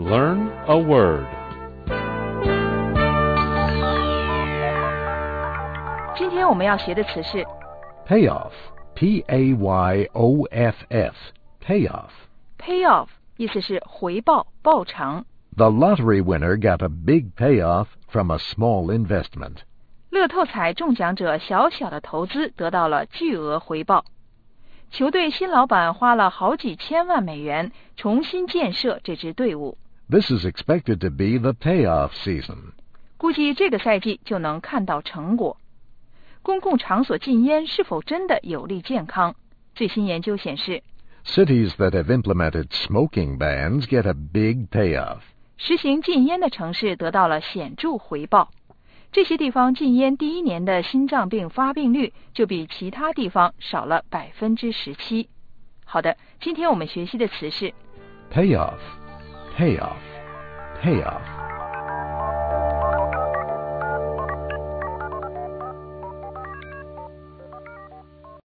Learn a word. 今天我们要学的词是 Payoff, P-A-Y-O-F-F, payoff. payoff， 意思是回报、报偿。 The lottery winner got a big payoff from a small investment. 乐透彩中奖者小小的投资得到了巨额回报。球队新老板花了好几千万美元重新建设这支队伍。 This is expected to be the payoff season. 估计这个赛季就能看到成果。公共场所禁烟是否真的有利健康？最新研究显示， Cities that have implemented smoking bans get a big payoff. 实行禁烟的城市得到了显著回报。这些地方禁烟第一年的心脏病发病率就比其他地方少了17%。好的，今天我们学习的词是 Payoff, payoff, payoff.